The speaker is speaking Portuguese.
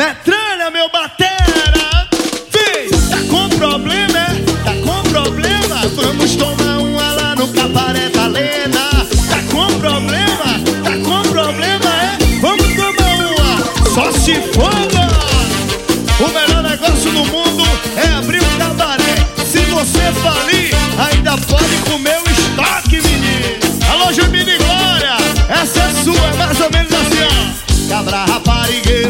Metralha, meu batera. Vem, tá com problema, é? Tá com problema? Vamos tomar uma lá no Cabaré da Lena. Tá com problema, é? Vamos tomar uma, só se foda. O melhor negócio do mundo é abrir um cabaré. Se você falir, ainda pode comer o estoque, menino. Alô, Gemini Glória, essa é sua, é mais ou menos assim, ó. Cabra raparigueiro.